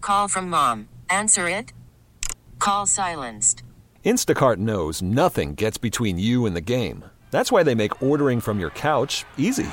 Call from mom. Answer it. Call silenced. Instacart knows nothing gets between you and the game. That's why they make ordering from your couch easy.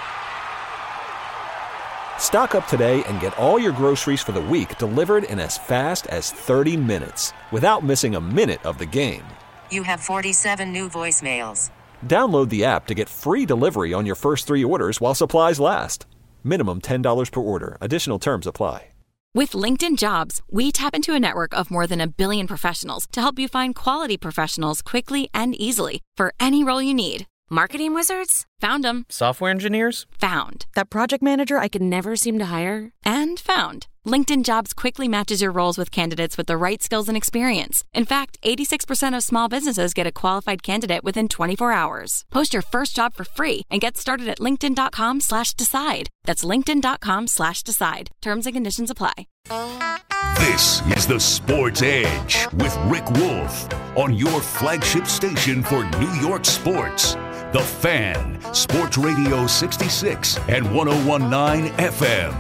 Stock up today and get all your groceries for the week delivered in as fast as 30 minutes without missing a minute of the game. You have 47 new voicemails. Download the app to get free delivery on your first 3 orders while supplies last. Minimum $10 per order. Additional terms apply. With LinkedIn Jobs, we tap into a network of more than 1 billion professionals to help you find quality professionals quickly and easily for any role you need. Marketing wizards? Found them. Software engineers? Found. That project manager I could never seem to hire? And found. LinkedIn Jobs quickly matches your roles with candidates with the right skills and experience. In fact, 86% of small businesses get a qualified candidate within 24 hours. Post your first job for free and get started at linkedin.com/decide. That's linkedin.com/decide. Terms and conditions apply. This is the Sports Edge with Rick Wolf on your flagship station for New York sports. The Fan, Sports Radio 66 and 101.9 FM,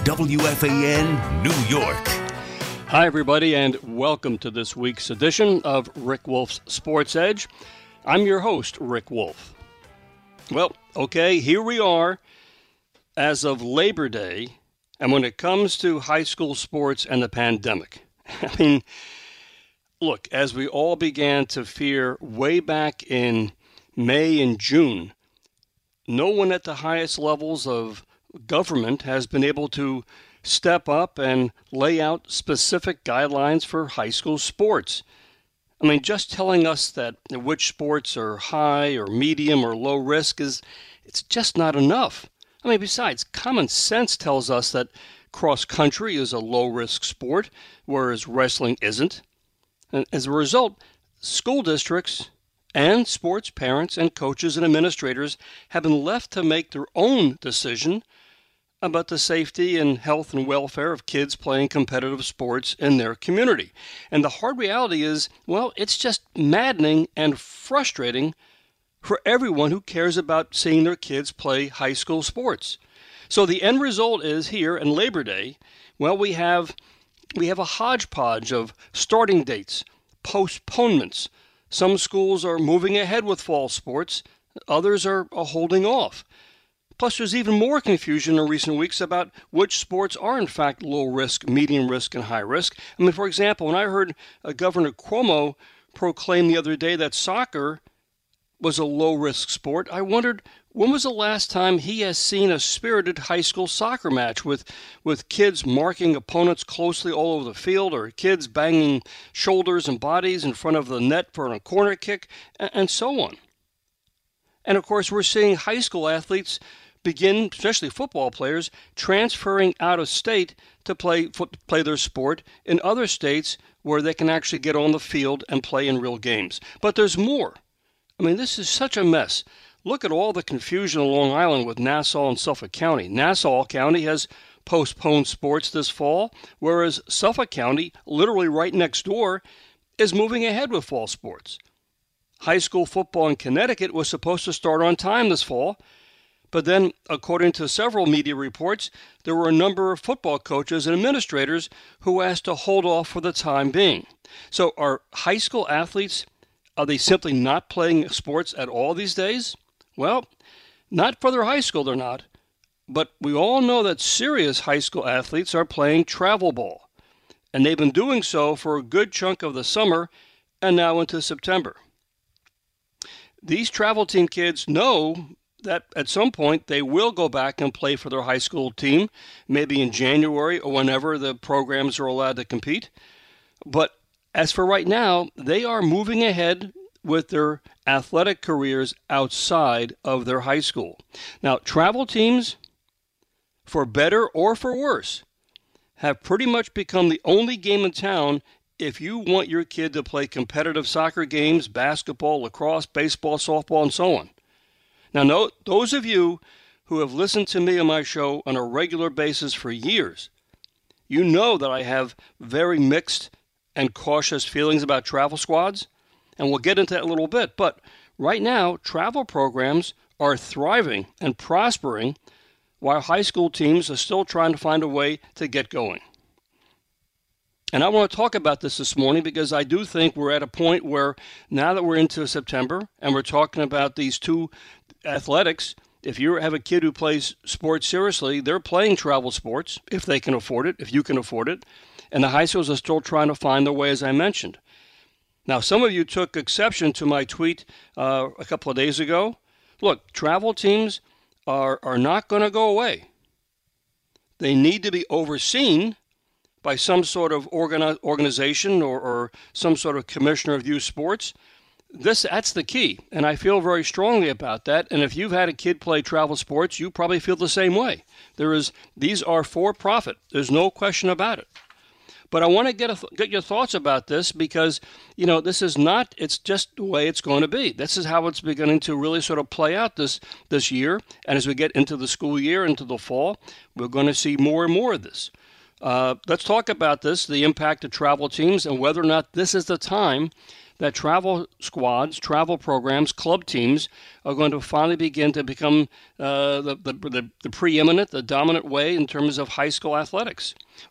WFAN, New York. Hi, everybody, and welcome to this week's edition of Rick Wolf's Sports Edge. I'm your host, Rick Wolf. Well, okay, here we are as of Labor Day, and when it comes to high school sports and the pandemic, I mean, look, as we all began to fear way back in May and June, no one at the highest levels of government has been able to step up and lay out specific guidelines for high school sports. I mean, just telling us that which sports are high or medium or low risk it's just not enough. I mean, besides, common sense tells us that cross country is a low risk sport, whereas wrestling isn't. And as a result, school districts and sports parents and coaches and administrators have been left to make their own decision about the safety and health and welfare of kids playing competitive sports in their community. And the hard reality is, well, it's just maddening and frustrating for everyone who cares about seeing their kids play high school sports. So the end result is here in Labor Day, well, we have a hodgepodge of starting dates, postponements. Some schools are moving ahead with fall sports, others are holding off. Plus, there's even more confusion in recent weeks about which sports are in fact low risk, medium risk, and high risk. I mean, for example, when I heard Governor Cuomo proclaim the other day that soccer was a low risk sport, I wondered, when was the last time he has seen a spirited high school soccer match with kids marking opponents closely all over the field, or kids banging shoulders and bodies in front of the net for a corner kick, and so on. And of course, we're seeing high school athletes begin, especially football players, transferring out of state to play their sport in other states where they can actually get on the field and play in real games. But there's more. I mean, this is such a mess. Look at all the confusion on Long Island with Nassau and Suffolk County. Nassau County has postponed sports this fall, whereas Suffolk County, literally right next door, is moving ahead with fall sports. High school football in Connecticut was supposed to start on time this fall, but then, according to several media reports, there were a number of football coaches and administrators who asked to hold off for the time being. So are high school athletes, are they simply not playing sports at all these days? Well, not for their high school, they're not. But we all know that serious high school athletes are playing travel ball. And they've been doing so for a good chunk of the summer and now into September. These travel team kids know that at some point they will go back and play for their high school team, maybe in January or whenever the programs are allowed to compete. But as for right now, they are moving ahead with their athletic careers outside of their high school. Now, travel teams, for better or for worse, have pretty much become the only game in town if you want your kid to play competitive soccer games, basketball, lacrosse, baseball, softball, and so on. Now, those of you who have listened to me on my show on a regular basis for years, you know that I have very mixed and cautious feelings about travel squads, and we'll get into that in a little bit. But right now, travel programs are thriving and prospering while high school teams are still trying to find a way to get going. And I want to talk about this morning because I do think we're at a point where now that we're into September and we're talking about these two athletics, if you have a kid who plays sports seriously, they're playing travel sports if they can afford it, if you can afford it. And the high schools are still trying to find their way, as I mentioned. Now, some of you took exception to my tweet a couple of days ago. Look, travel teams are not going to go away. They need to be overseen by some sort of organization or some sort of commissioner of youth sports. That's the key, and I feel very strongly about that. And if you've had a kid play travel sports, you probably feel the same way. These are for profit. There's no question about it. But I want to get your thoughts about this because, this is not, it's just the way it's going to be. This is how it's beginning to really sort of play out this year. And as we get into the school year, into the fall, we're going to see more and more of this. Let's talk about this, the impact of travel teams, and whether or not this is the time that travel squads, travel programs, club teams are going to finally begin to become the preeminent, the dominant way in terms of high school athletics.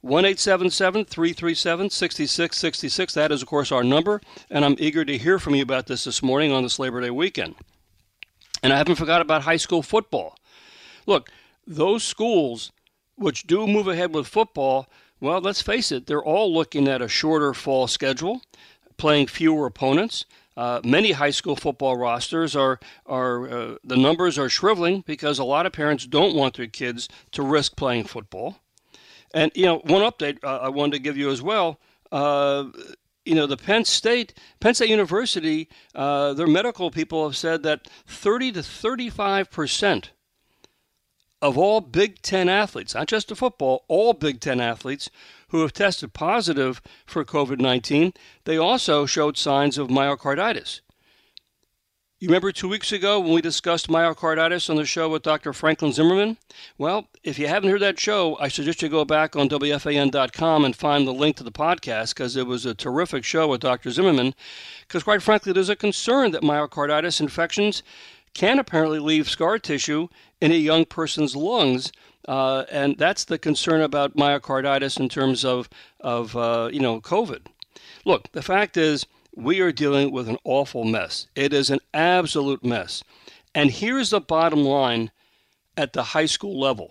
1-877-337-6666. That is, of course, our number, and I'm eager to hear from you about this morning on this Labor Day weekend. And I haven't forgot about high school football. Look, those schools which do move ahead with football, well, let's face it, they're all looking at a shorter fall schedule, playing fewer opponents. Many high school football rosters the numbers are shriveling because a lot of parents don't want their kids to risk playing football. And, one update I wanted to give you as well, the Penn State University, their medical people have said that 30 to 35% of all Big Ten athletes, not just the football, all Big Ten athletes who have tested positive for COVID-19, they also showed signs of myocarditis. You remember 2 weeks ago when we discussed myocarditis on the show with Dr. Franklin Zimmerman? Well, if you haven't heard that show, I suggest you go back on WFAN.com and find the link to the podcast because it was a terrific show with Dr. Zimmerman. Because quite frankly, there's a concern that myocarditis infections can apparently leave scar tissue in a young person's lungs, and that's the concern about myocarditis in terms of COVID. Look, the fact is we are dealing with an awful mess. It is an absolute mess. And here's the bottom line at the high school level.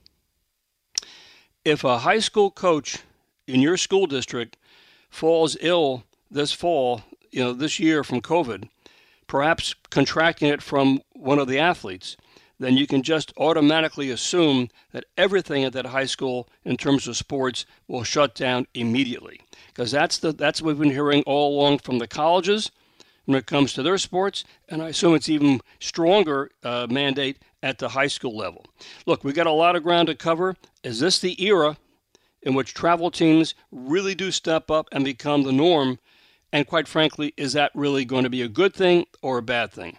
If a high school coach in your school district falls ill this fall, this year from COVID, perhaps contracting it from one of the athletes, then you can just automatically assume that everything at that high school in terms of sports will shut down immediately. Because that's what we've been hearing all along from the colleges when it comes to their sports, and I assume it's even stronger mandate at the high school level. Look, we've got a lot of ground to cover. Is this the era in which travel teams really do step up and become the norm? And quite frankly, is that really going to be a good thing or a bad thing?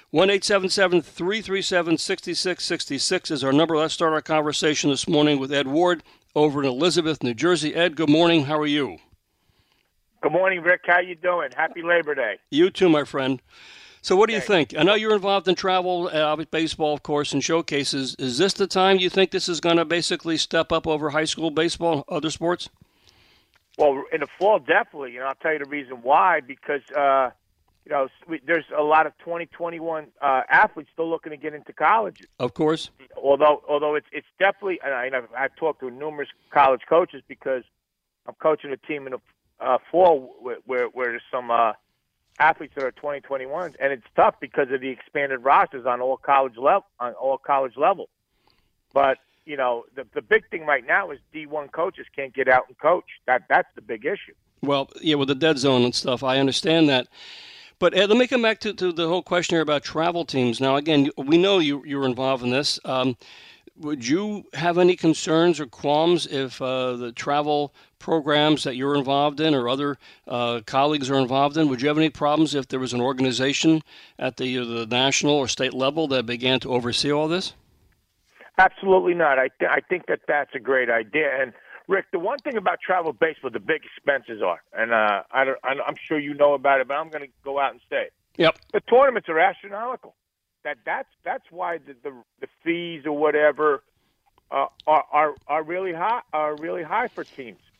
1-877-337-6666 is our number. Let's start our conversation this morning with Ed Ward over in Elizabeth, New Jersey. Ed, good morning. How are you? Good morning, Rick. How you doing? Happy Labor Day. You too, my friend. So what do you think? I know you're involved in travel, baseball, of course, and showcases. Is this the time you think this is going to basically step up over high school baseball and other sports? Well, in the fall, definitely. I'll tell you the reason why. Because there's a lot of 2021 athletes still looking to get into colleges. Of course. Although it's definitely, and I've talked to numerous college coaches because I'm coaching a team in the fall where there's some athletes that are 2021s, and it's tough because of the expanded rosters on all college level. But the big thing right now is D1 coaches can't get out and coach. That's the big issue. Well, yeah, with the dead zone and stuff, I understand that. But Ed, let me come back to the whole question here about travel teams. Now, again, we know you're involved in this. Would you have any concerns or qualms if the travel programs that you're involved in or other colleagues are involved in? Would you have any problems if there was an organization at the national or state level that began to oversee all this? Absolutely not. I think that's a great idea. And Rick, the one thing about travel baseball, the big expenses are, and I'm sure you know about it, but I'm going to go out and say it. Yep. The tournaments are astronomical. That's why the fees or whatever are really high for teams.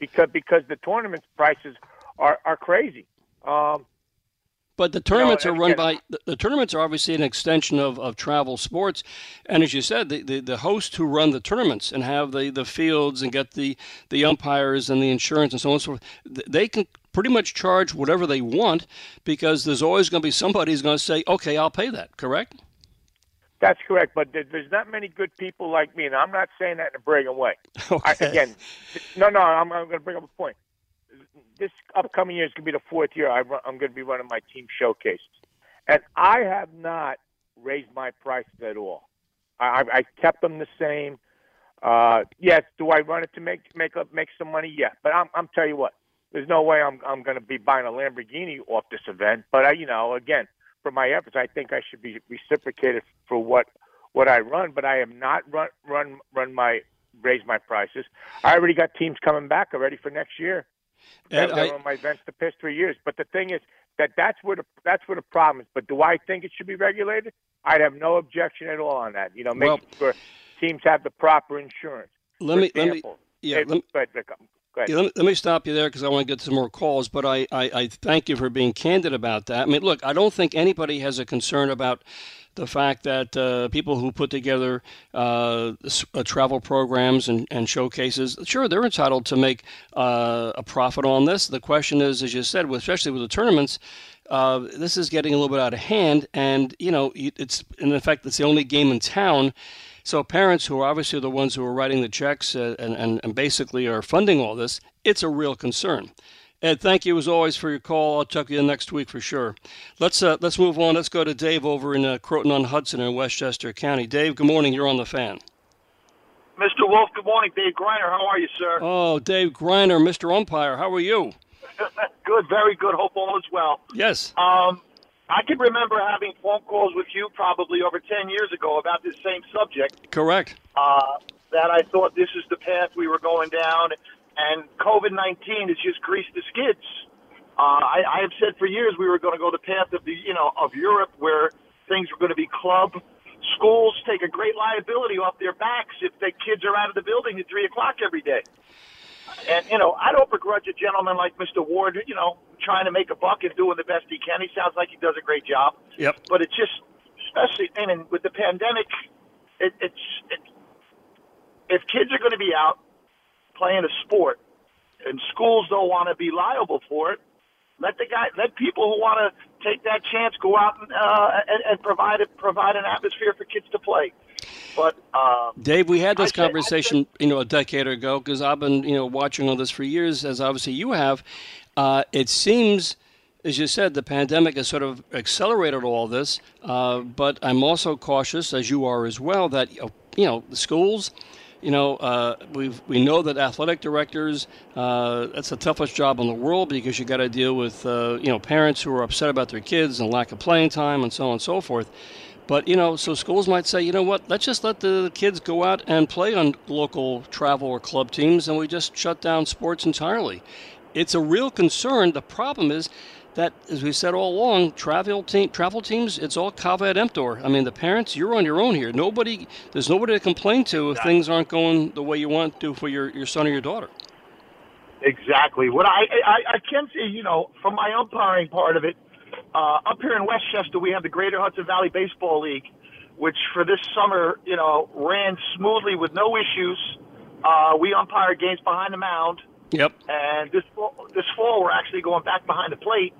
because the tournament prices are crazy. But the tournaments are run by the tournaments are obviously an extension of travel sports, and as you said, the hosts who run the tournaments and have the fields and get the umpires and the insurance and so on and so forth, they can pretty much charge whatever they want because there's always going to be somebody who's going to say, "Okay, I'll pay that." Correct? That's correct, but there's not many good people like me, and I'm not saying that in a bragging way. Okay. I'm going to bring up a point. This upcoming year is going to be the fourth year I'm going to be running my team showcases. And I have not raised my prices at all. I kept them the same. Yes, do I run it to make some money? Yeah, but I'm telling you what, there's no way I'm going to be buying a Lamborghini off this event. But again, for my efforts, I think I should be reciprocated for what I run. But I am not raise my prices. I already got teams coming back already for next year. They're on my events the past 3 years. But the thing is that's where the problem is. But do I think it should be regulated? I'd have no objection at all on that. Make sure teams have the proper insurance. Let me stop you there because I want to get to some more calls. But I thank you for being candid about that. I mean, look, I don't think anybody has a concern about the fact that people who put together travel programs and showcases, sure, they're entitled to make a profit on this. The question is, as you said, especially with the tournaments, this is getting a little bit out of hand, and it's in effect it's the only game in town. So parents who are obviously the ones who are writing the checks and basically are funding all this, it's a real concern. Ed, thank you as always for your call. I'll talk to you next week for sure. Let's move on. Let's go to Dave over in Croton-on-Hudson in Westchester County. Dave, good morning. You're on the Fan. Mr. Wolf, good morning. Dave Greiner, how are you, sir? Oh, Dave Greiner, Mr. Umpire, how are you? Good, very good. Hope all is well. Yes. I can remember having phone calls with you probably over 10 years ago about this same subject. Correct. That I thought this is the path we were going down. And COVID-19 has just greased the skids. I have said for years we were going to go the path of of Europe, where things were going to be club. Schools take a great liability off their backs if the kids are out of the building at 3:00 every day. And I don't begrudge a gentleman like Mr. Ward, trying to make a buck and doing the best he can. He sounds like he does a great job. Yep. But it's just, especially and with the pandemic, if kids are going to be out playing a sport, and schools don't want to be liable for it, let people who want to take that chance go out and provide an atmosphere for kids to play. But Dave, we had this conversation, a decade ago, because I've been, watching all this for years, as obviously you have. It seems, as you said, the pandemic has sort of accelerated all this. But I'm also cautious, as you are as well, that the schools. We know that athletic directors, that's the toughest job in the world because you got to deal with, parents who are upset about their kids and lack of playing time and so on and so forth. But, so schools might say, let's just let the kids go out and play on local travel or club teams and we just shut down sports entirely. It's a real concern. The problem is that, as we said all along, travel teams, it's all caveat emptor. I mean, the parents, you're on your own here. There's nobody to complain to if things aren't going the way you want to for your son or your daughter. Exactly. What I can say, from my umpiring part of it, up here in Westchester, we have the Greater Hudson Valley Baseball League, which for this summer, ran smoothly with no issues. We umpire games behind the mound. Yep. And this fall, we're actually going back behind the plate.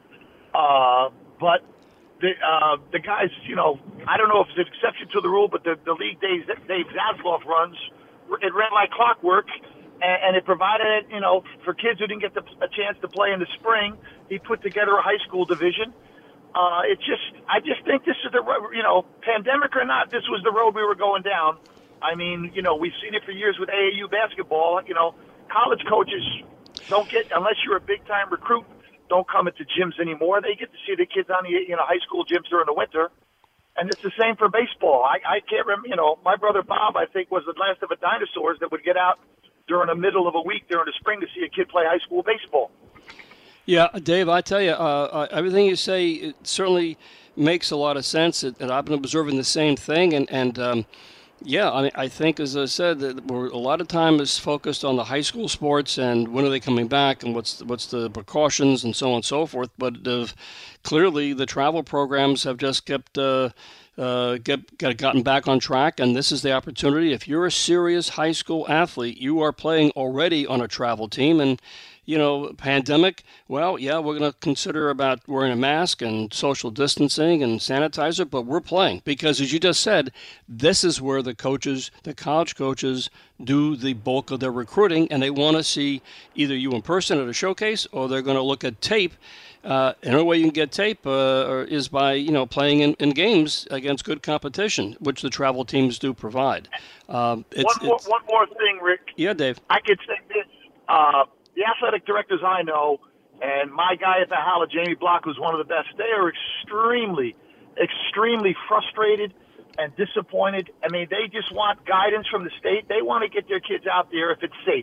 But the guys, I don't know if it's an exception to the rule, but the league Dave Zasloff runs, it ran like clockwork, and it provided, for kids who didn't get a chance to play in the spring, he put together a high school division. I just think this is pandemic or not, this was the road we were going down. I mean, we've seen it for years with AAU basketball. College coaches don't get, unless you're a big-time recruit, don't come into gyms anymore. They get to see the kids on the high school gyms during the winter. And it's the same for baseball. I can't remember, my brother Bob, I think, was the last of the dinosaurs that would get out during the middle of a week during the spring to see a kid play high school baseball. Yeah, Dave, I tell you, everything you say, it certainly makes a lot of sense. And I've been observing the same thing. And Yeah, I think, as I said, that a lot of time is focused on the high school sports and when are they coming back and what's the precautions and so on and so forth. But clearly, the travel programs have just gotten back on track, and this is the opportunity. If you're a serious high school athlete, you are playing already on a travel team, and pandemic, well, yeah, we're going to consider about wearing a mask and social distancing and sanitizer, but we're playing because, as you just said, this is where the college coaches, do the bulk of their recruiting, and they want to see either you in person at a showcase or they're going to look at tape. The only way you can get tape is by playing in games against good competition, which the travel teams do provide. One more thing, Rick. Yeah, Dave. I could say this. The athletic directors I know, and my guy at the Holla, Jamie Block, who's one of the best, they are extremely, extremely frustrated and disappointed. I mean, they just want guidance from the state. They want to get their kids out there if it's safe.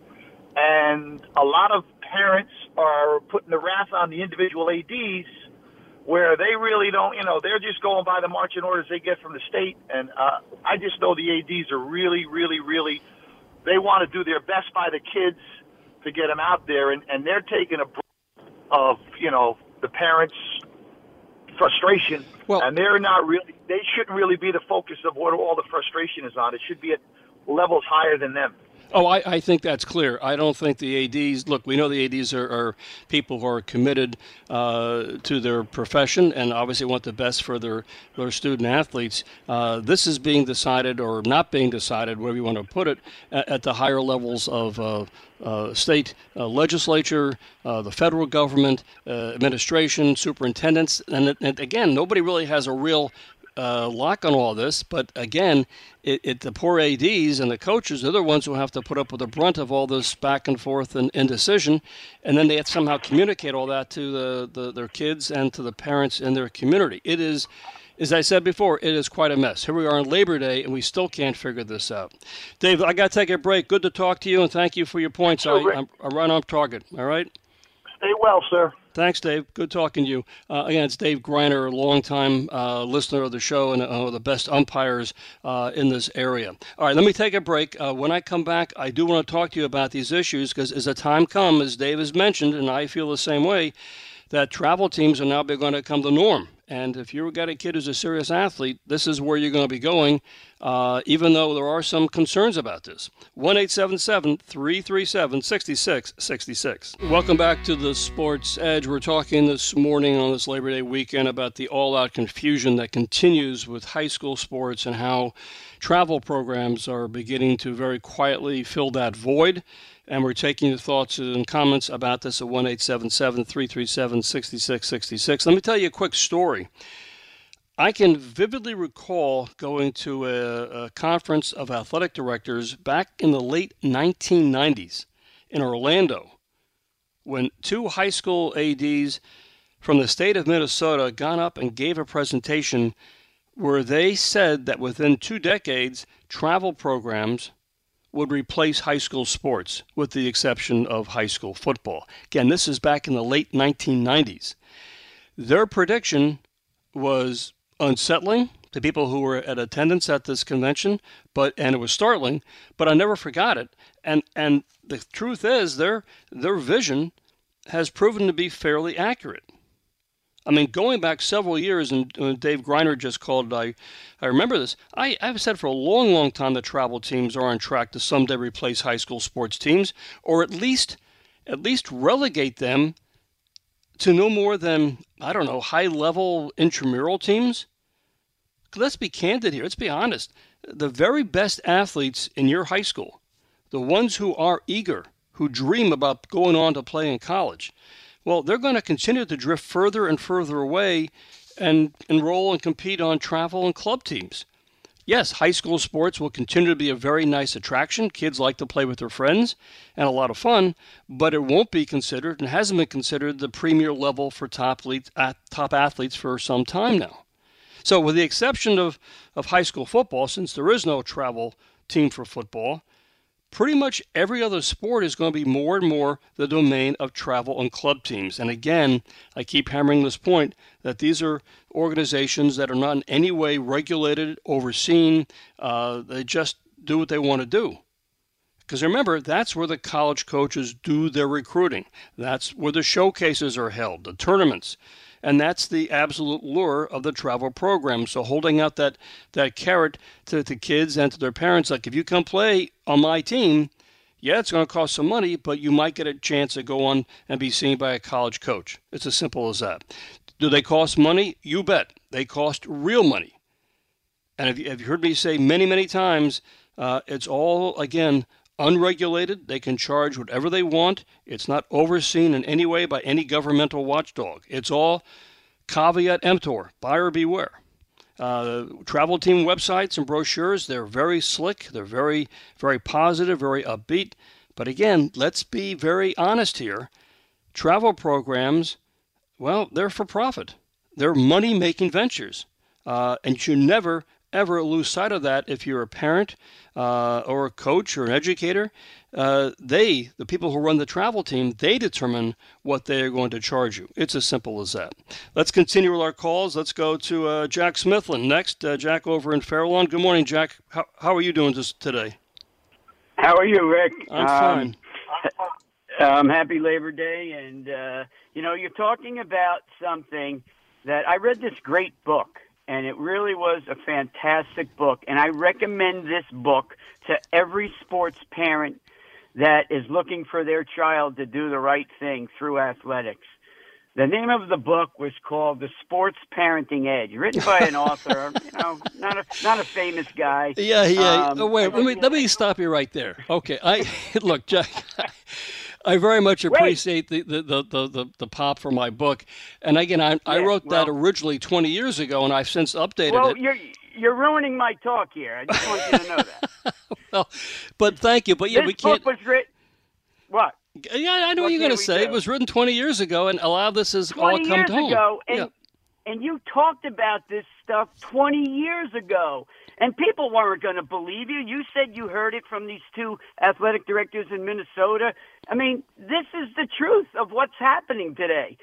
And a lot of parents are putting the wrath on the individual ADs where they really don't, they're just going by the marching orders they get from the state. And I just know the ADs are really, really, really, they want to do their best by the kids to get them out there, and they're taking a breath of, the parents' frustration, and they're not really, they shouldn't really be the focus of what all the frustration is on. It should be at levels higher than them. Oh, I think that's clear. I don't think the ADs, look, we know the ADs are people who are committed to their profession and obviously want the best for their student athletes. This is being decided or not being decided, wherever you want to put it, at the higher levels of state legislature, the federal government, administration, superintendents. And again, nobody really has a real lock on all this, but again, the poor ADs and the coaches are the ones who have to put up with the brunt of all this back and forth and indecision, and then they have to somehow communicate all that to their kids and to the parents in their community. It is, as I said before, it is quite a mess. Here we are on Labor Day, and we still can't figure this out. Dave, I got to take a break. Good to talk to you, and thank you for your points. I'm right on target, all right? Stay well, sir. Thanks, Dave. Good talking to you. Again, it's Dave Greiner, a longtime listener of the show and one of the best umpires in this area. All right, let me take a break. When I come back, I do want to talk to you about these issues because as the time comes, as Dave has mentioned, and I feel the same way, that travel teams are now going to become the norm. And if you've got a kid who's a serious athlete, this is where you're going to be going, even though there are some concerns about this. 1-877-337-6666. Welcome back to the Sports Edge. We're talking this morning on this Labor Day weekend about the all-out confusion that continues with high school sports and how travel programs are beginning to very quietly fill that void. And we're taking your thoughts and comments about this at 1-877-337-6666. Let me tell you a quick story. I can vividly recall going to a conference of athletic directors back in the late 1990s in Orlando when two high school ADs from the state of Minnesota got up and gave a presentation where they said that within 2 decades, travel programs would replace high school sports, with the exception of high school football. Again, this is back in the late 1990s. Their prediction was unsettling to people who were at attendance at this convention, and it was startling, but I never forgot it. And the truth is, their vision has proven to be fairly accurate. I mean, going back several years, and Dave Greiner just called, I remember this. I've said for a long, long time that travel teams are on track to someday replace high school sports teams, or at least relegate them to no more than, high-level intramural teams. Let's be candid here. Let's be honest. The very best athletes in your high school, the ones who are eager, who dream about going on to play in college, well, they're going to continue to drift further and further away and enroll and compete on travel and club teams. Yes, high school sports will continue to be a very nice attraction. Kids like to play with their friends and a lot of fun, but it won't be considered and hasn't been considered the premier level for top athletes for some time now. So with the exception of high school football, since there is no travel team for football, pretty much every other sport is going to be more and more the domain of travel and club teams. And again, I keep hammering this point that these are organizations that are not in any way regulated, overseen. They just do what they want to do. Because remember, that's where the college coaches do their recruiting. That's where the showcases are held, the tournaments. And that's the absolute lure of the travel program. So holding out that carrot to kids and to their parents, like, if you come play on my team, yeah, it's going to cost some money, but you might get a chance to go on and be seen by a college coach. It's as simple as that. Do they cost money? You bet. They cost real money. And have you heard me say many, many times, it's all, again, unregulated. They can charge whatever they want. It's not overseen in any way by any governmental watchdog. It's all caveat emptor, buyer beware. Travel team websites and brochures, they're very slick. They're very, very positive, very upbeat. But again, let's be very honest here. Travel programs, well, they're for profit. They're money-making ventures. And you should never, ever lose sight of that if you're a parent or a coach or an educator. The people who run the travel team, they determine what they are going to charge you. It's as simple as that. Let's continue with our calls. Let's go to Jack Smithland next. Jack over in Fairlawn. Good morning, Jack. How are you doing today? How are you, Rick? I'm fine. Happy Labor Day. And, you're talking about something that I read this great book. And it really was a fantastic book. And I recommend this book to every sports parent that is looking for their child to do the right thing through athletics. The name of the book was called The Sports Parenting Edge, written by an author, not a famous guy. Yeah. Wait, let me stop you right there. Okay, look, Jack. I very much appreciate the pop for my book. And again, I wrote that originally 20 years ago, and I've since updated it. You're ruining my talk here. I just want you to know that. Well, but thank you. But yeah, this we can't. Book was written. What? Yeah, I know what you're going to say. It was written 20 years ago, and a lot of this has all come home. 20 years ago, and you talked about this stuff 20 years ago. And people weren't going to believe you. You said you heard it from these two athletic directors in Minnesota. I mean, this is the truth of what's happening today.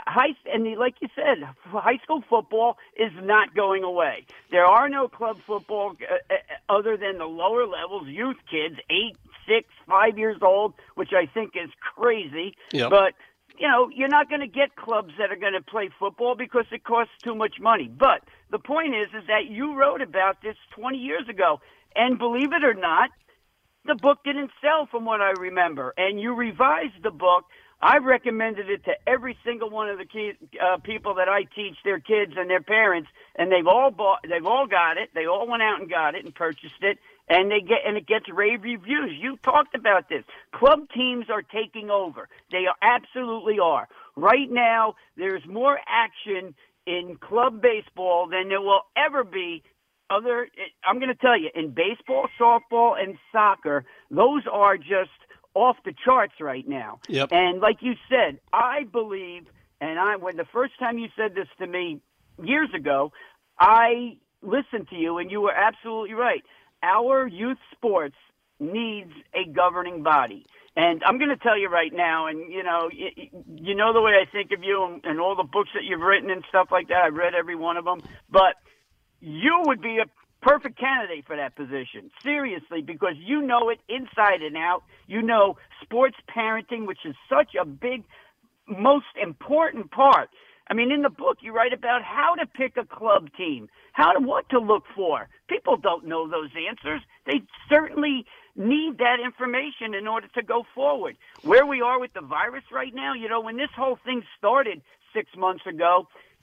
Like you said, high school football is not going away. There are no club football other than the lower levels, youth kids, 8, 6, 5 years old, which I think is crazy. Yep. But you're not going to get clubs that are going to play football because it costs too much money. But the point is that you wrote about this 20 years ago. And believe it or not, the book didn't sell from what I remember. And you revised the book. I've recommended it to every single one of the people that I teach their kids and their parents. And they've all got it. They all went out and got it and purchased it. And it gets rave reviews. You talked about this. Club teams are taking over. They absolutely are. Right now, there's more action in club baseball than there will ever be. I'm going to tell you, in baseball, softball, and soccer, those are just off the charts right now. Yep. And like you said, I believe, when the first time you said this to me years ago, I listened to you, and you were absolutely right. Our youth sports needs a governing body. And I'm going to tell you right now, and you know the way I think of you and all the books that you've written and stuff like that. I've read every one of them. But you would be a perfect candidate for that position, seriously, because you know it inside and out. You know sports parenting, which is such a big, most important part. I mean, in the book, you write about how to pick a club team, what to look for. People don't know those answers. They certainly need that information in order to go forward. Where we are with the virus right now, when this whole thing started 6 months ago,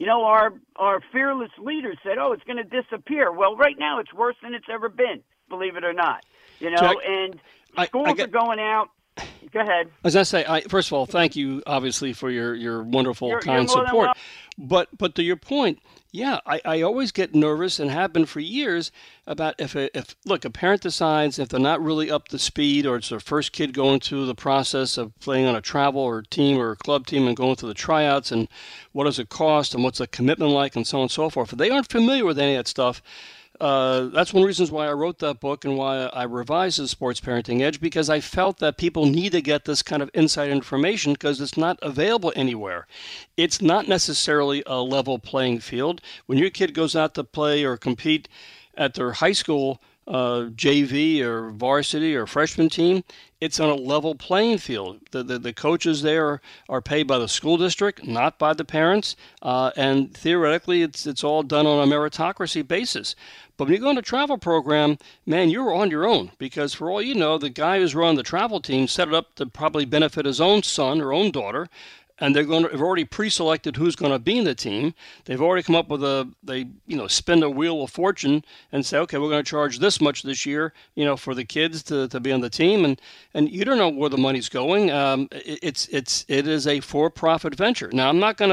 our fearless leaders said, it's going to disappear. Well, right now it's worse than it's ever been, believe it or not. Jack, and schools are going out. Go ahead. As I say, first of all, thank you, obviously, for your wonderful, kind support. But to your point, yeah, I always get nervous and have been for years about if a parent decides if they're not really up to speed or it's their first kid going through the process of playing on a travel or team or a club team and going through the tryouts and what does it cost and what's the commitment like and so on and so forth. If they aren't familiar with any of that stuff, That's one of the reasons why I wrote that book and why I revised the Sports Parenting Edge, because I felt that people need to get this kind of inside information because it's not available anywhere. It's not necessarily a level playing field. When your kid goes out to play or compete at their high school JV or varsity or freshman team, it's on a level playing field. The coaches there are paid by the school district, not by the parents, and theoretically it's all done on a meritocracy basis. But when you go on a travel program, man, you're on your own, because for all you know, the guy who's running the travel team set it up to probably benefit his own son or own daughter, and they've already pre-selected who's going to be in the team. They've already come up with spin the wheel of fortune and say, okay, we're going to charge this much this year, for the kids to be on the team, and you don't know where the money's going. It is a for-profit venture. Now, I'm not going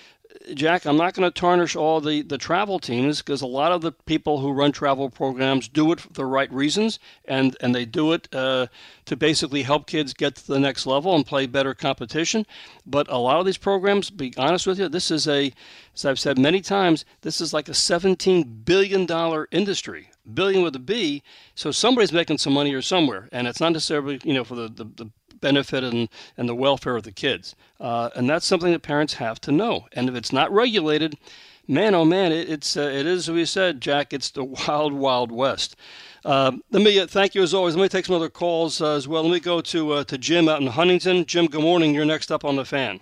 to tarnish all the travel teams, because a lot of the people who run travel programs do it for the right reasons, and they do it to basically help kids get to the next level and play better competition. But a lot of these programs, to be honest with you, this is as I've said many times, this is like a $17 billion industry, billion with a B. So somebody's making some money here somewhere, and it's not necessarily for the benefit and the welfare of the kids. And that's something that parents have to know. And if it's not regulated, man, oh man, it is, as we said, Jack, it's the wild, wild west. Let me thank you as always. Let me take some other calls as well. Let me go to Jim out in Huntington. Jim, good morning. You're next up on the Fan.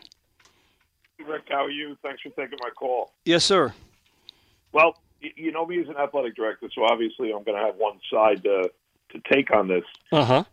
Rick, how are you? Thanks for taking my call. Yes, sir. Well, you know me as an athletic director, so obviously I'm going to have one side to take on this. Uh-huh.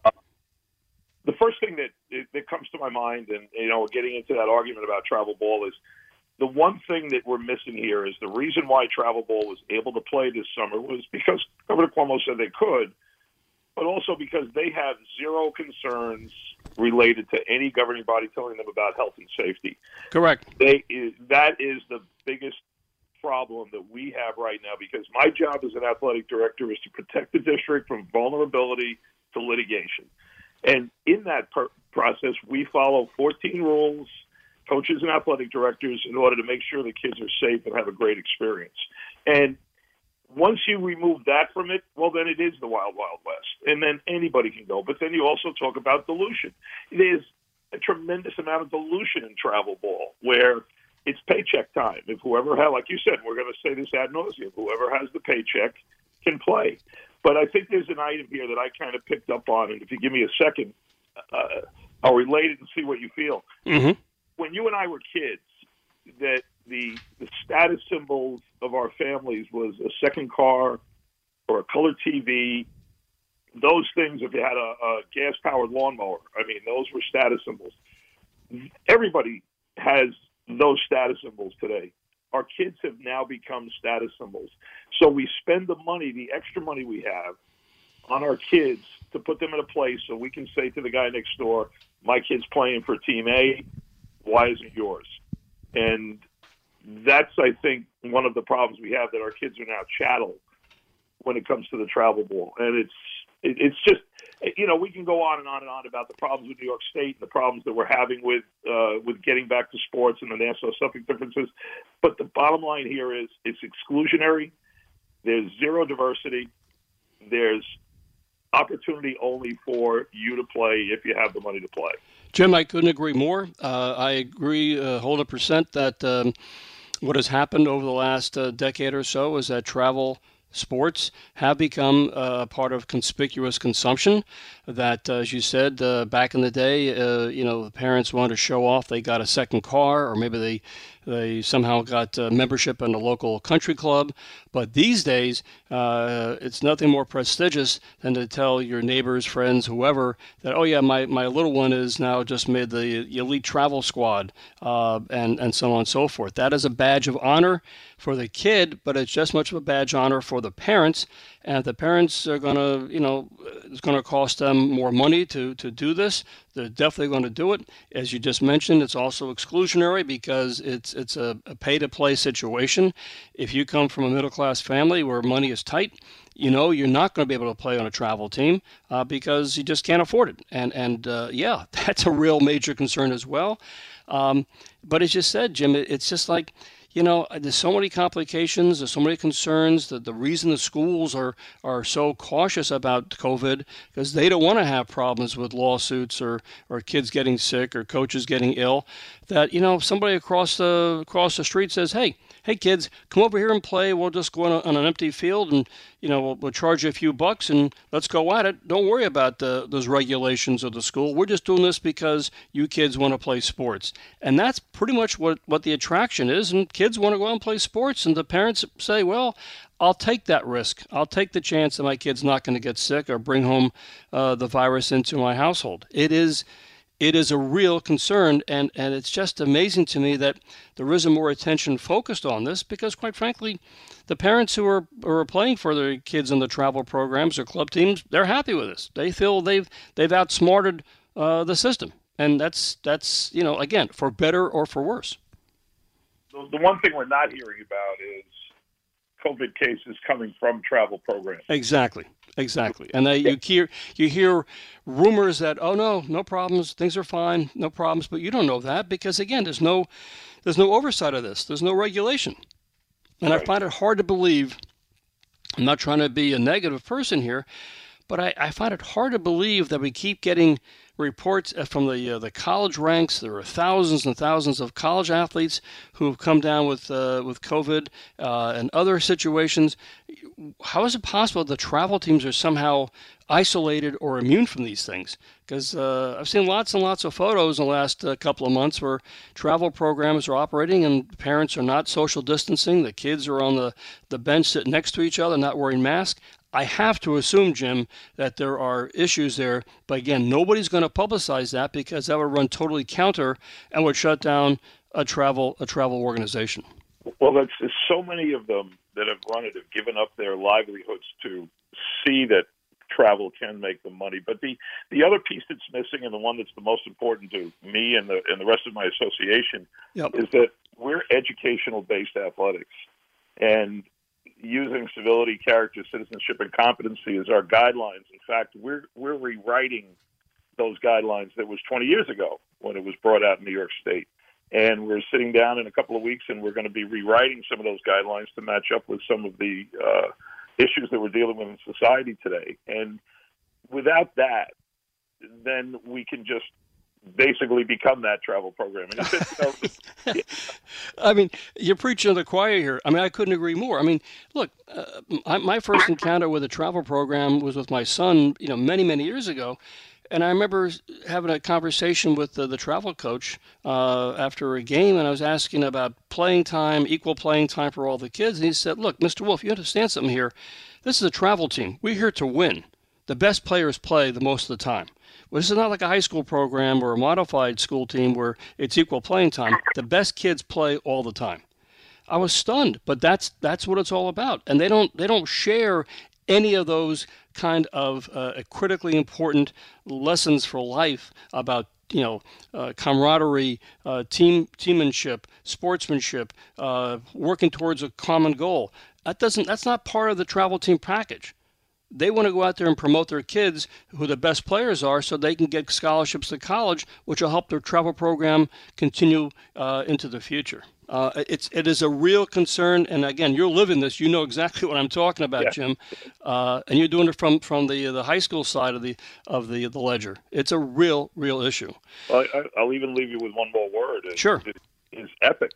The first thing that comes to my mind, and getting into that argument about travel ball, is the one thing that we're missing here is the reason why travel ball was able to play this summer was because Governor Cuomo said they could, but also because they have zero concerns related to any governing body telling them about health and safety. Correct. That is the biggest problem that we have right now, because my job as an athletic director is to protect the district from vulnerability to litigation. And in that process, we follow 14 rules, coaches and athletic directors, in order to make sure the kids are safe and have a great experience. And once you remove that from it, well, then it is the wild, wild west. And then anybody can go. But then you also talk about dilution. There's a tremendous amount of dilution in travel ball, where it's paycheck time. If whoever has, like you said, we're going to say this ad nauseum, whoever has the paycheck can play. But I think there's an item here that I kind of picked up on, and if you give me a second, I'll relate it and see what you feel. Mm-hmm. When you and I were kids, that the status symbols of our families was a second car or a color TV. Those things, if you had a gas-powered lawnmower, those were status symbols. Everybody has those status symbols today. Our kids have now become status symbols. So we spend the money, the extra money we have, on our kids to put them in a place so we can say to the guy next door, my kid's playing for Team A, why isn't yours? And that's, I think, one of the problems we have, that our kids are now chattel when it comes to the travel ball. And it's just, we can go on and on and on about the problems with New York State and the problems that we're having with getting back to sports and the Nassau-Suffolk differences. But the bottom line here is it's exclusionary. There's zero diversity. There's opportunity only for you to play if you have the money to play. Jim, I couldn't agree more. I agree 100% that what has happened over the last decade or so is that travel sports have become a part of conspicuous consumption. That, as you said, back in the day, the parents wanted to show off they got a second car, or maybe they somehow got membership in a local country club. But these days, it's nothing more prestigious than to tell your neighbors, friends, whoever, that, oh yeah, my little one is now just made the elite travel squad, and so on and so forth. That is a badge of honor for the kid, but it's just much of a badge of honor for the parents. And if the parents are going to, it's going to cost them more money to do this, they're definitely going to do it. As you just mentioned, it's also exclusionary because it's a pay-to-play situation. If you come from a middle-class family where money is tight, you're not going to be able to play on a travel team because you just can't afford it. And yeah, that's a real major concern as well. But as you said, Jim, it's just like, there's so many complications, there's so many concerns. That the reason the schools are so cautious about COVID because they don't want to have problems with lawsuits or kids getting sick or coaches getting ill. That somebody across the street says, hey kids, come over here and play. We'll just go on an empty field and we'll charge you a few bucks and let's go at it. Don't worry about those regulations of the school. We're just doing this because you kids want to play sports. And that's pretty much what the attraction is. And kids want to go out and play sports. And the parents say, well, I'll take that risk. I'll take the chance that my kid's not going to get sick or bring home the virus into my household. It is a real concern, and it's just amazing to me that there isn't more attention focused on this because, quite frankly, the parents who are playing for their kids in the travel programs or club teams, they're happy with this. They feel they've outsmarted the system, and that's again, for better or for worse. The one thing we're not hearing about is COVID cases coming from travel programs. Exactly. And you hear rumors that, oh, no problems, things are fine, no problems, but you don't know that because, again, there's no oversight of this. There's no regulation. And right. I find it hard to believe, I'm not trying to be a negative person here, but I find it hard to believe that we keep getting reports from the college ranks. There are thousands and thousands of college athletes who have come down with COVID and other situations. How is it possible the travel teams are somehow isolated or immune from these things? Because I've seen lots and lots of photos in the last couple of months where travel programs are operating and parents are not social distancing. The kids are on the bench sitting next to each other, not wearing masks. I have to assume, Jim, that there are issues there. But again, nobody's going to publicize that because that would run totally counter and would shut down a travel organization. Well, there's so many of them that have run it, have given up their livelihoods to see that travel can make them money. But the other piece that's missing, and the one that's the most important to me and the rest of my association, is that we're educational-based athletics. And using civility, character, citizenship, and competency as our guidelines. In fact, we're rewriting those guidelines that was 20 years ago when it was brought out in New York State. And we're sitting down in a couple of weeks, and we're going to be rewriting some of those guidelines to match up with some of the issues that we're dealing with in society today. And without that, then we can just basically become that travel program. I mean, you're preaching to the choir here. I mean, I couldn't agree more. I mean, look, my first encounter with a travel program was with my son, many, many years ago. And I remember having a conversation with the travel coach after a game, and I was asking about playing time, equal playing time for all the kids. And he said, look, Mr. Wolf, you understand something here. This is a travel team. We're here to win. The best players play the most of the time. Well, this is not like a high school program or a modified school team where it's equal playing time. The best kids play all the time. I was stunned, but that's what it's all about. And they don't share any of those kind of critically important lessons for life about camaraderie, teammanship, sportsmanship, working towards a common goal. That's not part of the travel team package. They want to go out there and promote their kids who the best players are so they can get scholarships to college, which will help their travel program continue into the future. It is a real concern, and again, you're living this. You know exactly what I'm talking about, Jim, and you're doing it from the high school side of the ledger. It's a real issue. Well, I'll even leave you with one more word. Sure, is ethics.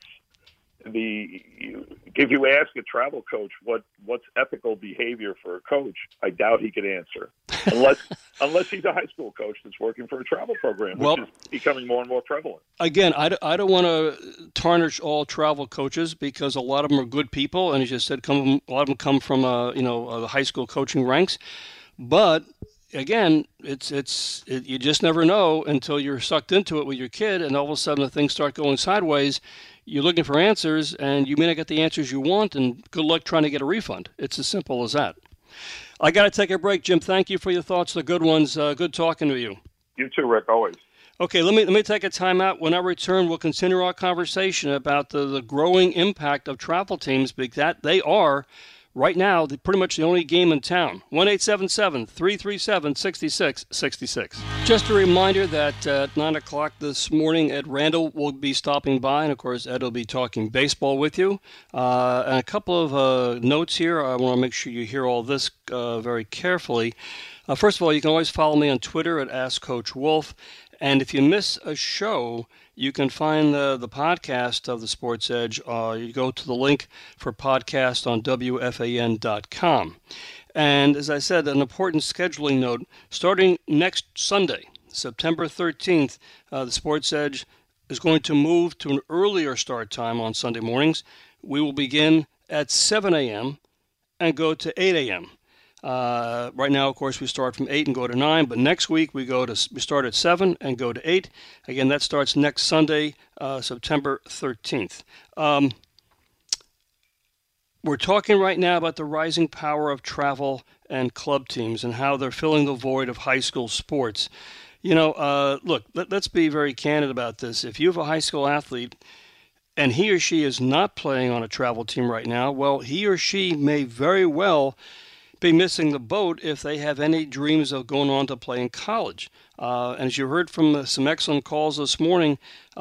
If you ask a travel coach what's ethical behavior for a coach, I doubt he could answer, unless he's a high school coach that's working for a travel program, which is becoming more and more prevalent. Again, I don't want to tarnish all travel coaches because a lot of them are good people, and as you said, a lot of them come from the high school coaching ranks, but again, you just never know until you're sucked into it with your kid, and all of a sudden the things start going sideways. You're looking for answers, and you may not get the answers you want, and good luck trying to get a refund. It's as simple as that. I got to take a break, Jim. Thank you for your thoughts, the good ones. Good talking to you. You too, Rick, always. Okay, let me take a time out. When I return, we'll continue our conversation about the growing impact of travel teams, because they are right now, pretty much the only game in town. 1-877-337-6666. Just a reminder that at 9 o'clock this morning, Ed Randall will be stopping by, and of course, Ed will be talking baseball with you. And a couple of notes here. I want to make sure you hear all this very carefully. First of all, you can always follow me on Twitter at AskCoachWolf. And if you miss a show, you can find the podcast of the Sports Edge. You go to the link for podcast on WFAN.com. And as I said, an important scheduling note, starting next Sunday, September 13th, the Sports Edge is going to move to an earlier start time on Sunday mornings. We will begin at 7 a.m. and go to 8 a.m. Right now, of course, we start from 8 and go to 9, but next week we start at 7 and go to 8. Again, that starts next Sunday, September 13th. We're talking right now about the rising power of travel and club teams and how they're filling the void of high school sports. Look, let's be very candid about this. If you have a high school athlete and he or she is not playing on a travel team right now, well, he or she may very well be missing the boat if they have any dreams of going on to play in college. And as you heard from some excellent calls this morning,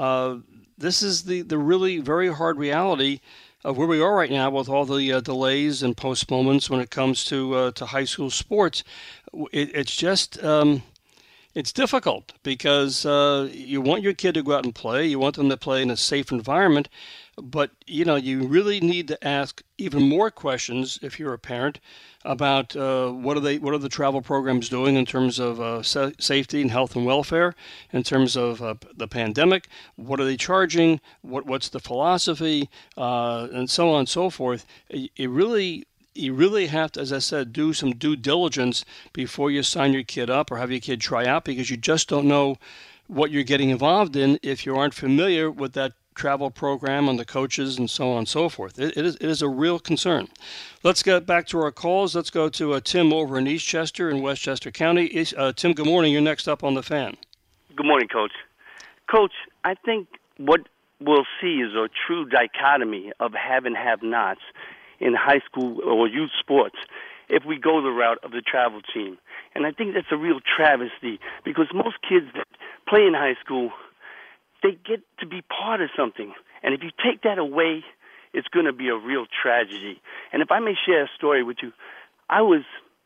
this is the really very hard reality of where we are right now with all the delays and postponements when it comes to high school sports. It's just it's difficult because you want your kid to go out and play. You want them to play in a safe environment. But, you really need to ask even more questions if you're a parent about what are the travel programs doing in terms of safety and health and welfare, in terms of the pandemic, what are they charging, what's the philosophy, and so on and so forth. You really have to, as I said, do some due diligence before you sign your kid up or have your kid try out, because you just don't know what you're getting involved in if you aren't familiar with that travel program and the coaches and so on and so forth. It is a real concern. Let's get back to our calls. Let's go to Tim over in Eastchester in Westchester County. Tim, good morning. You're next up on the Fan. Good morning, Coach. Coach, I think what we'll see is a true dichotomy of have and have-nots in high school or youth sports if we go the route of the travel team. And I think that's a real travesty because most kids that play in high school, they get to be part of something. And if you take that away, it's going to be a real tragedy. And if I may share a story with you, I was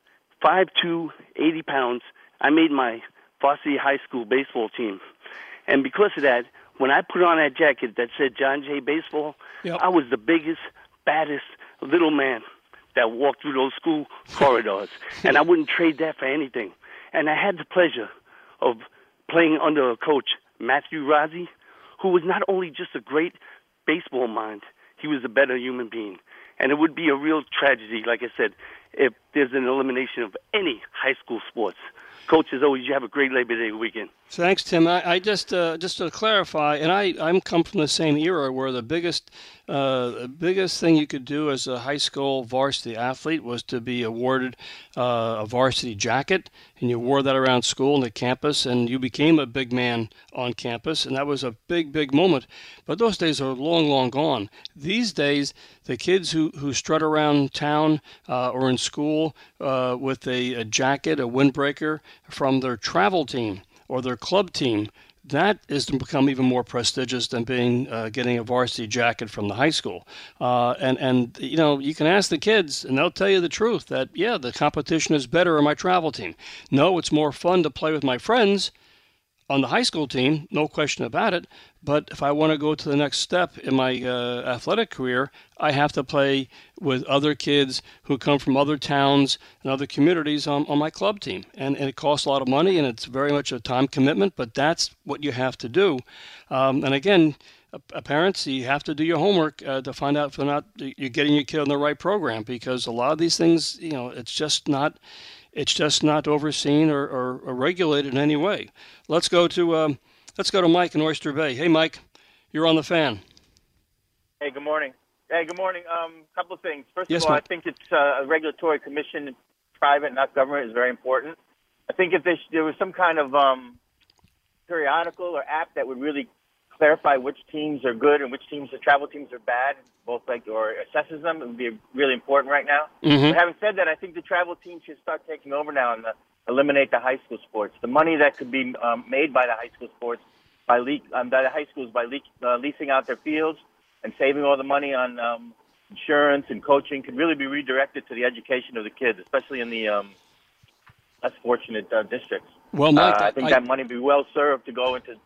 5'2", 80 pounds. I made my varsity high school baseball team. And because of that, when I put on that jacket that said John Jay Baseball, yep, I was the biggest, baddest little man that walked through those school corridors. And I wouldn't trade that for anything. And I had the pleasure of playing under a coach, Matthew Rossi, who was not only just a great baseball mind, he was a better human being. And it would be a real tragedy, like I said, if there's an elimination of any high school sports. Coach, as always, you have a great Labor Day weekend. Thanks, Tim. I just to clarify, and I'm come from the same era where the biggest thing you could do as a high school varsity athlete was to be awarded a varsity jacket, and you wore that around school and the campus, and you became a big man on campus, and that was a big, big moment. But those days are long, long gone. These days, the kids who strut around town or in school with a jacket, a windbreaker from their travel team or their club team, that is to become even more prestigious than getting a varsity jacket from the high school. And you can ask the kids, and they'll tell you the truth that, yeah, the competition is better on my travel team. No, it's more fun to play with my friends on the high school team, no question about it. But if I want to go to the next step in my athletic career, I have to play with other kids who come from other towns and other communities on my club team. And it costs a lot of money, and it's very much a time commitment, but that's what you have to do. And again, parents, you have to do your homework to find out if you're getting your kid on the right program, because a lot of these things, it's just not overseen or regulated in any way. Let's go to Mike in Oyster Bay. Hey, Mike, you're on the Fan. Hey, good morning. Couple of things. First Yes, of all, Mike. I think it's a regulatory commission, private, not government, is very important. I think if there was some kind of periodical or app that would really clarify which teams are good and which teams, the travel teams, are bad, both or assesses them. It would be really important right now. Mm-hmm. But having said that, I think the travel teams should start taking over now and eliminate the high school sports. The money that could be made by the high school sports by the high schools by leasing out their fields and saving all the money on insurance and coaching could really be redirected to the education of the kids, especially in the less fortunate districts. Well, Mike, I think that money would be well served to go into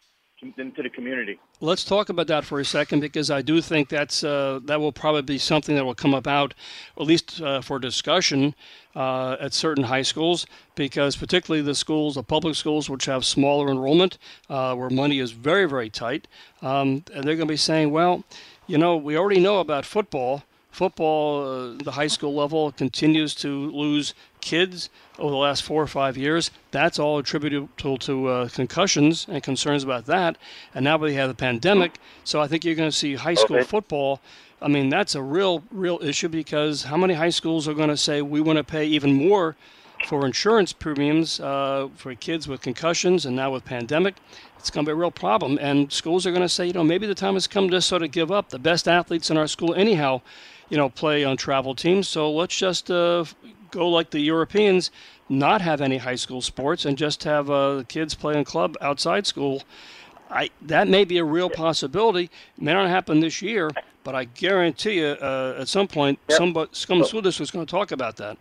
the community. Let's talk about that for a second, because I do think that will probably be something that will come about, at least for discussion at certain high schools, because particularly the public schools, which have smaller enrollment, where money is very, very tight, and they're going to be saying, well, we already know about football. Football, the high school level, continues to lose kids over the last 4 or 5 years. That's all attributable to concussions and concerns about that. And now we have the pandemic, so I think you're going to see high school football. I mean, that's a real issue, because how many high schools are going to say we want to pay even more for insurance premiums for kids with concussions, and now with pandemic? It's going to be a real problem. And schools are going to say, maybe the time has come to sort of give up. The best athletes in our school anyhow, play on travel teams. So let's just go like the Europeans, not have any high school sports, and just have the kids play in club outside school. That may be a real possibility. It may not happen this year, but I guarantee you at some point some school district is going to talk about that.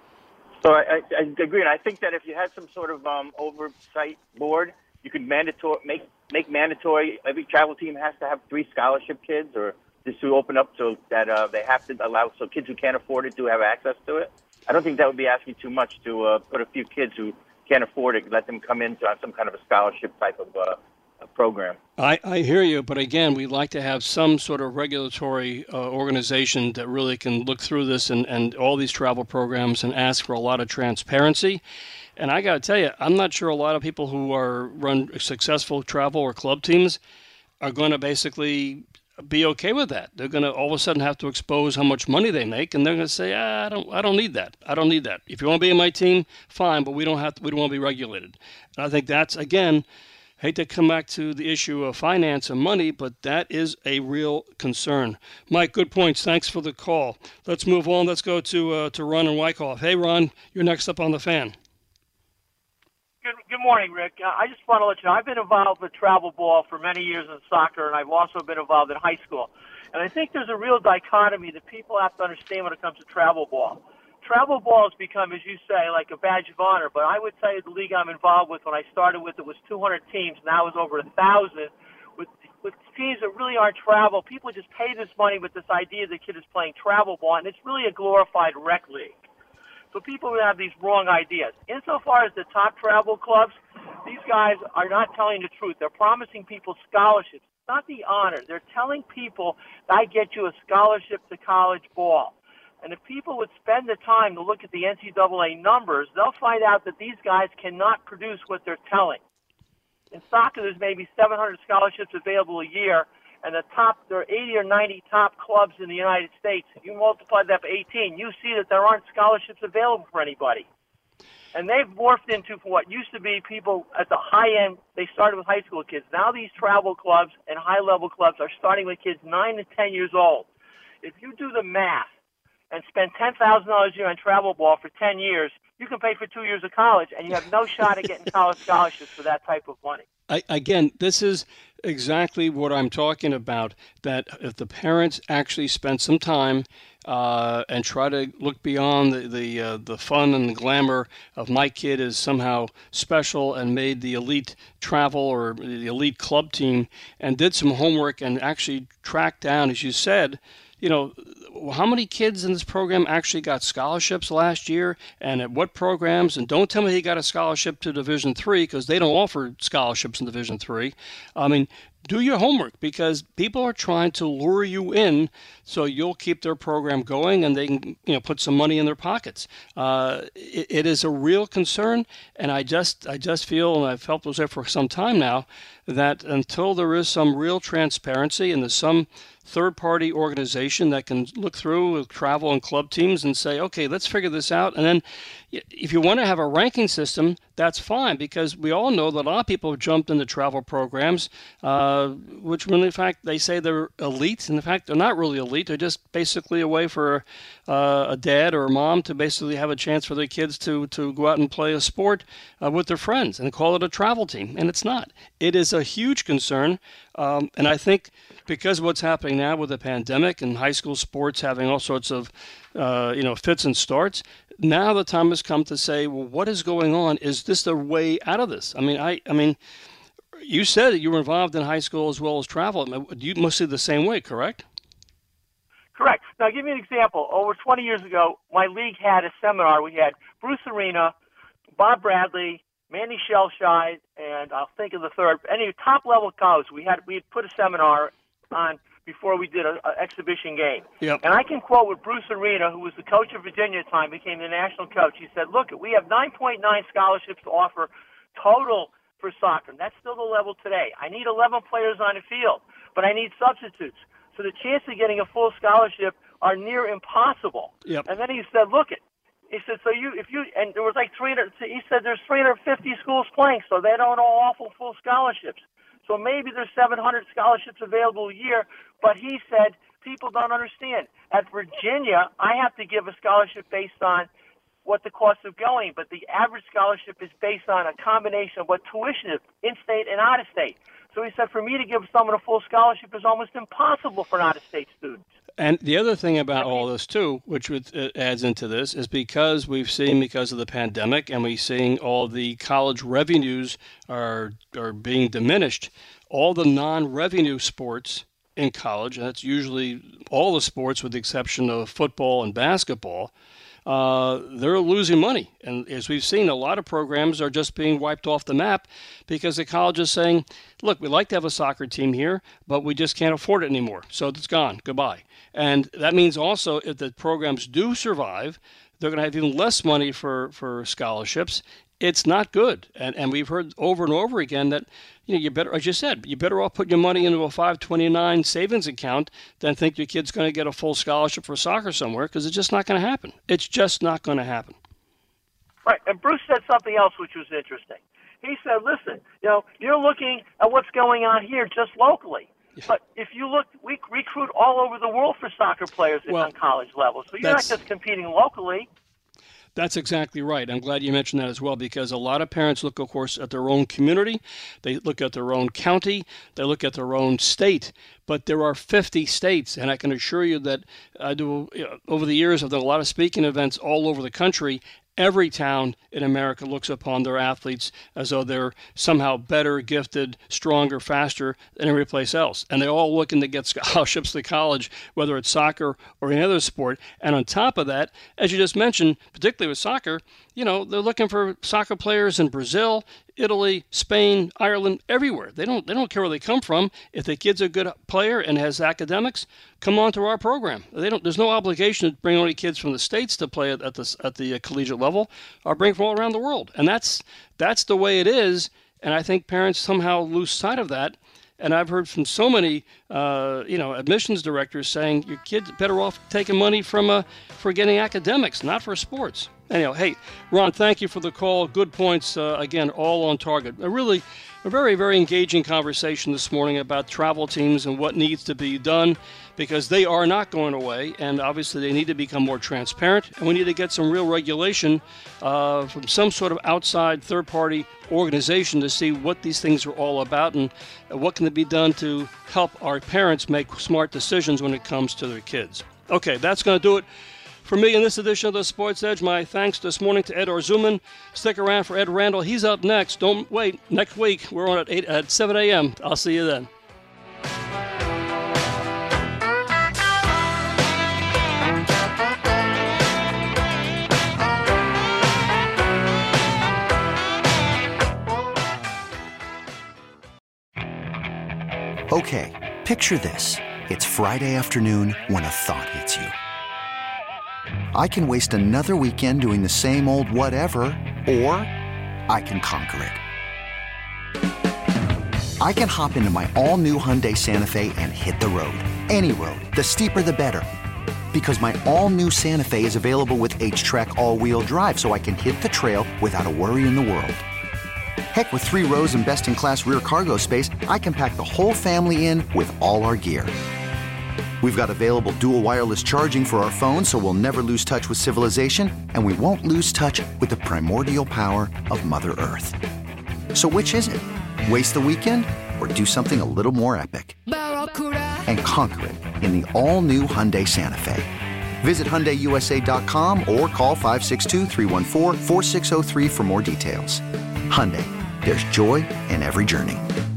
So I agree, and I think that if you had some sort of oversight board, you could make mandatory. Every travel team has to have 3 scholarship kids, or just to open up so that they have to allow so kids who can't afford it do have access to it. I don't think that would be asking too much to put a few kids who can't afford it, let them come into some kind of a scholarship type of program. I hear you, but again, we'd like to have some sort of regulatory organization that really can look through this and all these travel programs and ask for a lot of transparency. And I got to tell you, I'm not sure a lot of people who run successful travel or club teams are going to basically be okay with that. They're going to all of a sudden have to expose how much money they make, and they're going to say, I don't need that. I don't need that. If you want to be in my team, fine, but we don't want to be regulated. And I think that's, again, hate to come back to the issue of finance and money, but that is a real concern. Mike, good points. Thanks for the call. Let's move on. Let's go to Ron in Wyckoff. Hey, Ron, you're next up on the Fan. Good morning, Rick. I just want to let you know, I've been involved with travel ball for many years in soccer, and I've also been involved in high school. And I think there's a real dichotomy that people have to understand when it comes to travel ball. Travel ball has become, as you say, like a badge of honor, but I would tell you the league I'm involved with, when I started with it, was 200 teams. Now it's over 1,000 with teams that really aren't travel. People just pay this money with this idea the kid is playing travel ball, and it's really a glorified rec league. So people have these wrong ideas. Insofar as the top travel clubs, these guys are not telling the truth. They're promising people scholarships, not the honor. They're telling people, I get you a scholarship to college ball. And if people would spend the time to look at the NCAA numbers, they'll find out that these guys cannot produce what they're telling. In soccer, there's maybe 700 scholarships available a year, and there are 80 or 90 top clubs in the United States. If you multiply that by 18, you see that there aren't scholarships available for anybody. And they've morphed into what used to be people at the high end. They started with high school kids. Now these travel clubs and high-level clubs are starting with kids 9 to 10 years old. If you do the math and spend $10,000 a year on travel ball for 10 years, you can pay for 2 years of college, and you have no shot at getting college scholarships for that type of money. Again, this is exactly what I'm talking about, that if the parents actually spend some time and try to look beyond the fun and the glamour of my kid is somehow special and made the elite travel or the elite club team, and did some homework and actually tracked down, as you said, how many kids in this program actually got scholarships last year, and at what programs? And don't tell me he got a scholarship to Division III, because they don't offer scholarships in Division III. I mean, do your homework, because people are trying to lure you in so you'll keep their program going and they can put some money in their pockets. It is a real concern, and I just feel, and I've felt this there for some time now, that until there is some real transparency and there's some third-party organization that can look through travel and club teams and say, okay, let's figure this out. And then if you want to have a ranking system, that's fine, because we all know that a lot of people have jumped into travel programs, which when in fact they say they're elite. And in fact, they're not really elite. They're just basically a way for a dad or a mom to basically have a chance for their kids to go out and play a sport with their friends and call it a travel team. And it's not. It is a huge concern. And I think because of what's happening now with the pandemic and high school sports having all sorts of fits and starts, now the time has come to say, well, what is going on? Is this the way out of this? I mean, you said that you were involved in high school as well as travel. You must see the same way, correct? Correct. Now, I'll give you an example. Over 20 years ago, my league had a seminar. We had Bruce Arena, Bob Bradley, Manny Shellshide, and I'll think of the third. Any top-level coaches. We had put a seminar on before we did an exhibition game. Yep. And I can quote with Bruce Arena, who was the coach of Virginia at the time, became the national coach. He said, look, we have 9.9 scholarships to offer total for soccer. And that's still the level today. I need 11 players on the field, but I need substitutes. So the chance of getting a full scholarship are near impossible. Yep. And then he said, look, he said, and there was like 300, he said there's 350 schools playing, so they don't all offer full scholarships. So maybe there's 700 scholarships available a year, but he said people don't understand. At Virginia, I have to give a scholarship based on what the cost of going, but the average scholarship is based on a combination of what tuition is, in-state and out-of-state. So he said for me to give someone a full scholarship is almost impossible for an out-of-state student. And the other thing about all this, too, which adds into this, is because of the pandemic and we're seeing all the college revenues are being diminished, all the non-revenue sports in college, and that's usually all the sports with the exception of football and basketball, they're losing money. And as we've seen, a lot of programs are just being wiped off the map because the college is saying, look, we'd like to have a soccer team here, but we just can't afford it anymore. So it's gone. Goodbye. And that means also if the programs do survive, they're going to have even less money for scholarships. It's not good. And we've heard over and over again that, you better, as you said, you better off put your money into a 529 savings account than think your kid's going to get a full scholarship for soccer somewhere, because it's just not going to happen. It's just not going to happen. Right. And Bruce said something else which was interesting. He said, listen, you're looking at what's going on here just locally. But if you look, we recruit all over the world for soccer players on college level. So you're not just competing locally. That's exactly right. I'm glad you mentioned that as well, because a lot of parents look, of course, at their own community. They look at their own county. They look at their own state. But there are 50 states, and I can assure you that over the years I've done a lot of speaking events all over the country. Every town in America looks upon their athletes as though they're somehow better, gifted, stronger, faster than every place else. And they're all looking to get scholarships to college, whether it's soccer or any other sport. And on top of that, as you just mentioned, particularly with soccer, they're looking for soccer players in Brazil, Italy, Spain, Ireland, everywhere. They don't care where they come from. If the kid's a good player and has academics, come on to our program. There's no obligation to bring only kids from the States to play at the collegiate level, or bring from all around the world. And that's the way it is. And I think parents somehow lose sight of that. And I've heard from so many, admissions directors saying your kid's better off taking money for getting academics, not for sports. Anyhow, hey, Ron, thank you for the call. Good points, again, all on target. A very, very engaging conversation this morning about travel teams and what needs to be done, because they are not going away, and obviously they need to become more transparent, and we need to get some real regulation from some sort of outside third-party organization to see what these things are all about and what can be done to help our parents make smart decisions when it comes to their kids. Okay, that's going to do it for me in this edition of the Sports Edge. My thanks this morning to Ed Arzuman. Stick around for Ed Randall. He's up next. Don't wait. Next week, we're on at 7 a.m. I'll see you then. Okay, picture this. It's Friday afternoon when a thought hits you. I can waste another weekend doing the same old whatever, or I can conquer it. I can hop into my all-new Hyundai Santa Fe and hit the road. Any road. The steeper, the better. Because my all-new Santa Fe is available with H-Track all-wheel drive, so I can hit the trail without a worry in the world. Heck, with 3 rows and best-in-class rear cargo space, I can pack the whole family in with all our gear. We've got available dual wireless charging for our phones, so we'll never lose touch with civilization, and we won't lose touch with the primordial power of Mother Earth. So which is it? Waste the weekend or do something a little more epic? And conquer it in the all-new Hyundai Santa Fe. Visit HyundaiUSA.com or call 562-314-4603 for more details. Hyundai, there's joy in every journey.